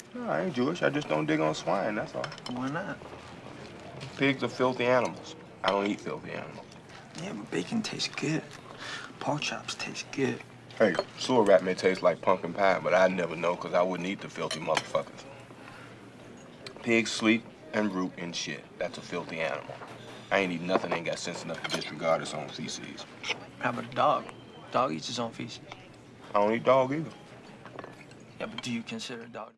No, I ain't Jewish. I just don't dig on swine, that's all. Why not? Pigs are filthy animals. I don't eat filthy animals. Yeah, but bacon tastes good. Pork chops taste good. Hey, sewer rat may taste like pumpkin pie, but I'd never know because I wouldn't eat the filthy motherfuckers. Pigs sleep and root in shit. That's a filthy animal. I ain't eat nothing that ain't got sense enough to disregard its own feces. How about a dog? Dog eats his own feces. I don't eat dog either. Yeah, but do you consider a dog